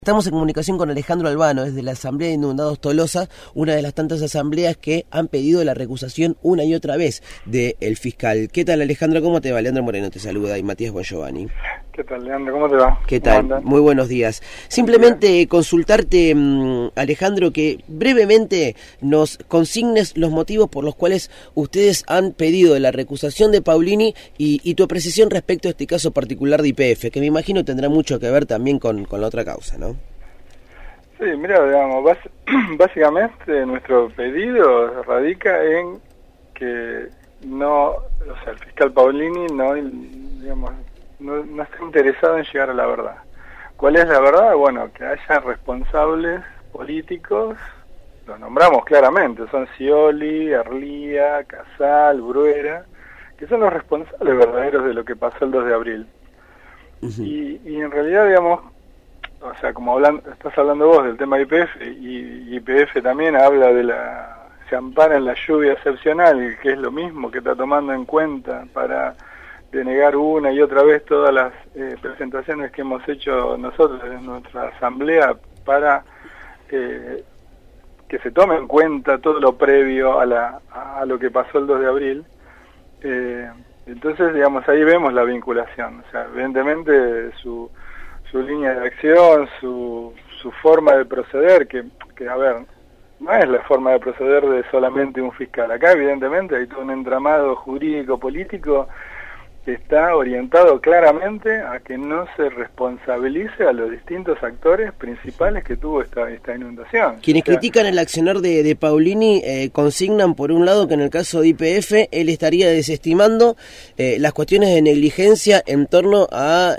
Estamos en comunicación con Alejandro Albano desde la Asamblea de Inundados Tolosa, una de las tantas asambleas que han pedido la recusación una y otra vez del fiscal. ¿Qué tal, Alejandro? ¿Cómo te va? Leandro Moreno te saluda y Matías Bongiovanni. ¿Qué tal, Leandro? ¿Cómo te va? ¿Qué tal? Muy buenos días. Simplemente consultarte, Alejandro, que brevemente nos consignes los motivos por los cuales ustedes han pedido la recusación de Paulini y tu apreciación respecto a este caso particular de YPF, que me imagino tendrá mucho que ver también con la otra causa, ¿no? Sí, mira, digamos, básicamente nuestro pedido radica en que el fiscal Paulini no está interesado en llegar a la verdad. ¿Cuál es la verdad? Bueno, que haya responsables políticos, los nombramos claramente, son Scioli, Erlía, Casal, Bruera, que son los responsables verdaderos de lo que pasó el 2 de abril. Uh-huh. Y en realidad, digamos, o sea, como estás hablando vos del tema YPF, y YPF también habla se ampara en la lluvia excepcional, que es lo mismo que está tomando en cuenta para denegar una y otra vez todas las presentaciones que hemos hecho nosotros en nuestra asamblea para que se tome en cuenta todo lo previo a lo que pasó el 2 de abril. Entonces, digamos, ahí vemos la vinculación. O sea, evidentemente su línea de acción, su forma de proceder, que a ver, no es la forma de proceder de solamente un fiscal. Acá evidentemente hay todo un entramado jurídico, político, que está orientado claramente a que no se responsabilice a los distintos actores principales que tuvo esta inundación. Quienes critican el accionar de Paulini consignan, por un lado, que en el caso de YPF él estaría desestimando las cuestiones de negligencia en torno a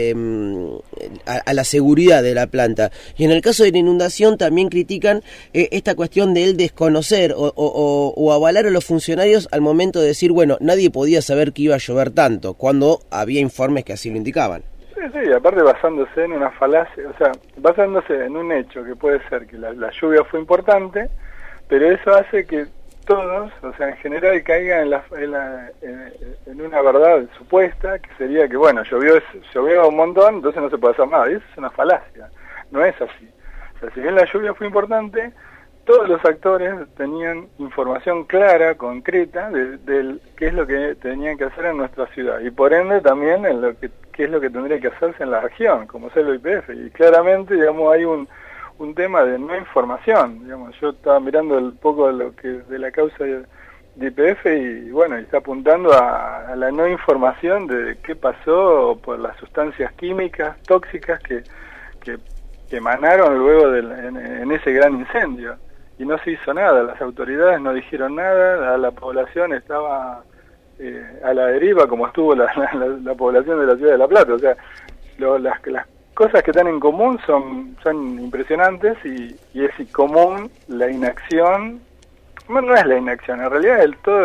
la seguridad de la planta. Y en el caso de la inundación también critican esta cuestión de él desconocer o avalar a los funcionarios al momento de decir, bueno, nadie podía saber que iba a llover tanto, cuando había informes que así lo indicaban. Sí, aparte basándose en una falacia, o sea, basándose en un hecho que puede ser que la lluvia fue importante, pero eso hace que todos, o sea, en general caigan en una verdad supuesta, que sería que, bueno, llovió un montón, entonces no se puede hacer nada, y eso es una falacia, no es así. O sea, si bien la lluvia fue importante, todos los actores tenían información clara, concreta, de qué es lo que tenían que hacer en nuestra ciudad, y por ende también en qué es lo que tendría que hacerse en la región, como es el YPF, y claramente, digamos, hay un tema de no información. Digamos, yo estaba mirando un poco de la causa de YPF y bueno, está apuntando a la no información de qué pasó por las sustancias químicas tóxicas que emanaron luego en ese gran incendio. Y no se hizo nada, las autoridades no dijeron nada, la población estaba a la deriva como estuvo la población de la ciudad de La Plata. O sea, las cosas que están en común son impresionantes y es común la inacción. No es la inacción, en realidad es todo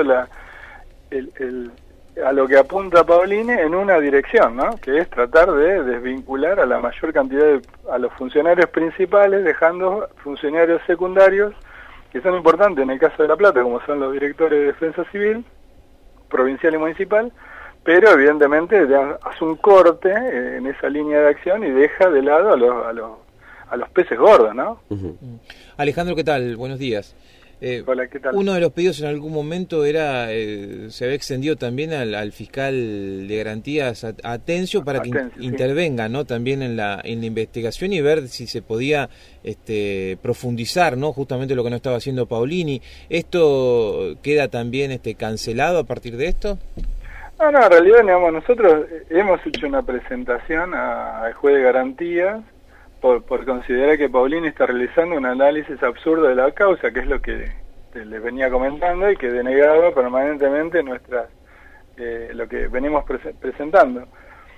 a lo que apunta Paulini en una dirección, ¿no? Que es tratar de desvincular a la mayor cantidad a los funcionarios principales, dejando funcionarios secundarios que son importantes en el caso de La Plata, como son los directores de Defensa Civil, provincial y municipal, pero evidentemente hace un corte en esa línea de acción y deja de lado a los peces gordos, ¿no? Uh-huh. Alejandro, ¿qué tal? Buenos días. Hola, ¿qué tal? Uno de los pedidos en algún momento era, se había extendido también al fiscal de garantías Atencio para que intervenga, ¿no? También en la investigación y ver si se podía profundizar, ¿no? Justamente lo que no estaba haciendo Paulini. ¿Esto queda también cancelado a partir de esto? No, en realidad, digamos, nosotros hemos hecho una presentación al juez de garantías por considerar que Paulini está realizando un análisis absurdo de la causa, que es lo que les venía comentando y que denegaba permanentemente lo que venimos presentando.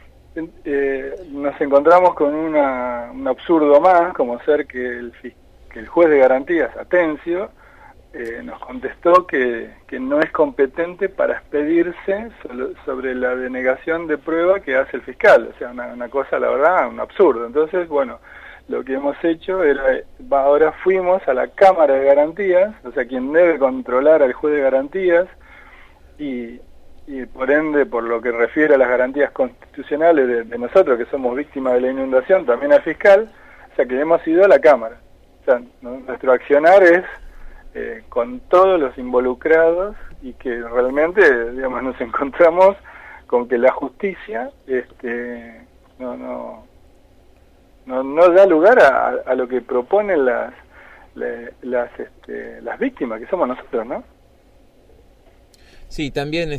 Nos encontramos con un absurdo más, como ser que el juez de garantías, Atencio, nos contestó que no es competente para expedirse sobre la denegación de prueba que hace el fiscal. O sea, una cosa, la verdad, un absurdo. Entonces, bueno, lo que hemos hecho ahora fuimos a la Cámara de Garantías, o sea, quien debe controlar al juez de garantías, y por ende, por lo que refiere a las garantías constitucionales de nosotros, que somos víctimas de la inundación, también al fiscal, sea, que hemos ido a la Cámara. O sea, nuestro accionar es con todos los involucrados y que realmente, digamos, nos encontramos con que la justicia no da lugar a lo que proponen las víctimas, que somos nosotros, ¿no? Sí, también,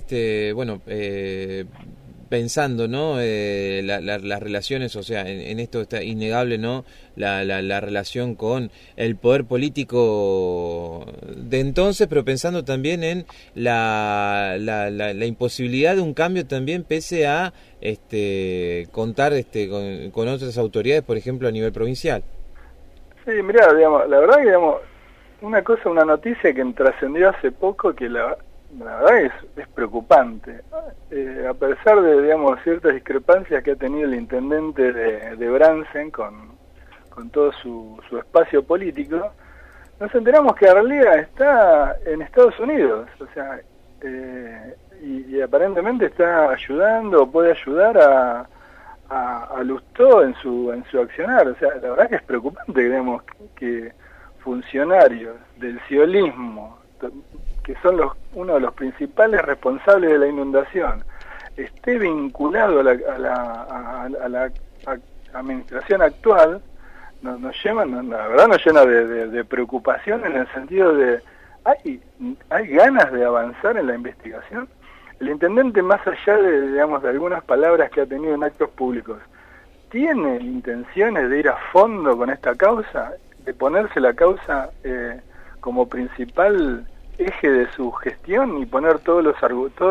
pensando, ¿no? Las relaciones, o sea, en esto está innegable, ¿no? La relación con el poder político de entonces, pero pensando también en la imposibilidad de un cambio también, pese a contar con otras autoridades, por ejemplo, a nivel provincial. Sí, mirá, digamos, la verdad que, digamos, una noticia que trascendió hace poco, que la verdad es preocupante. A pesar de, digamos, ciertas discrepancias que ha tenido el intendente de Bransen con todo su espacio político, nos enteramos que Arlea está en Estados Unidos, o sea, y aparentemente está ayudando, o puede ayudar a Lustó en su accionar. O sea, la verdad que es preocupante, digamos, que funcionarios del ciolismo, que son uno de los principales responsables de la inundación, esté vinculado a la administración actual, la verdad nos llena de preocupación, en el sentido de, ¿hay ganas de avanzar en la investigación? El intendente, más allá de algunas palabras que ha tenido en actos públicos, ¿tiene intenciones de ir a fondo con esta causa, de ponerse la causa como principal eje de su gestión y poner todos los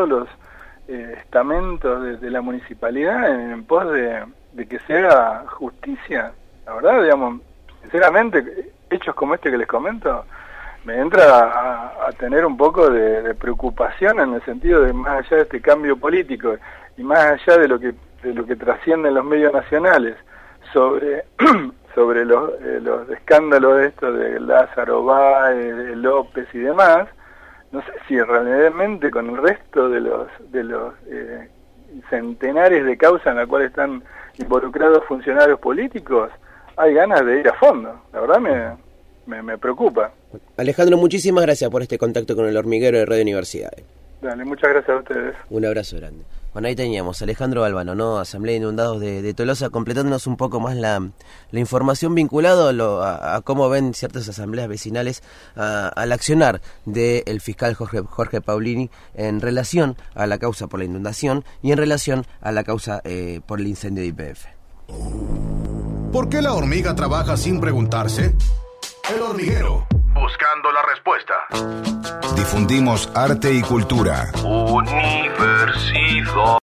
estamentos de la municipalidad en pos de que se haga justicia? La verdad, digamos, sinceramente, hechos como este que les comento, me entra a tener un poco de preocupación, en el sentido de, más allá de este cambio político y más allá de lo que trascienden los medios nacionales sobre los escándalos de Lázaro Báez, de López y demás, no sé si realmente con el resto de los centenares de causas en las cuales están involucrados funcionarios políticos hay ganas de ir a fondo. La verdad me preocupa. Alejandro, muchísimas gracias por este contacto con El Hormiguero de Radio Universidad. Dale, muchas gracias a ustedes. Un abrazo grande. Bueno, ahí teníamos Alejandro Albano, ¿no? Asamblea de Inundados de Tolosa, completándonos un poco más la información vinculada a cómo ven ciertas asambleas vecinales al accionar del fiscal Jorge Paulini en relación a la causa por la inundación y en relación a la causa por el incendio de YPF. ¿Por qué la hormiga trabaja sin preguntarse? El Hormiguero, buscando la respuesta. Difundimos arte y cultura. Universidad.